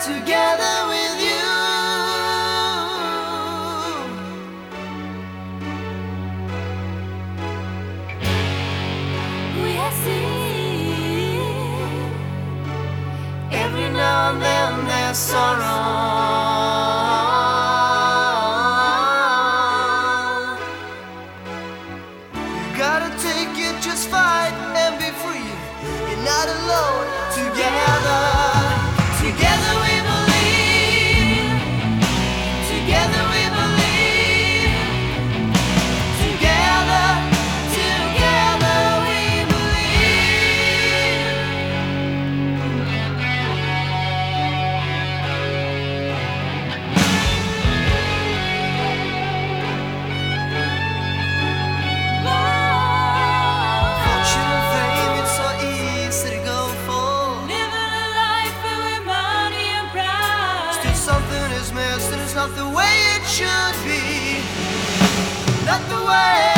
together with you. We have seen Every now and then there's sorrow. You gotta take it, just fight and be free. You're not alone. Together, together we believe. Together we believe. Together, together we believe. Fortune and fame, it's so easy to go for. living a life filled with money and pride. Still something is missing, it's not the way it should be. Not the way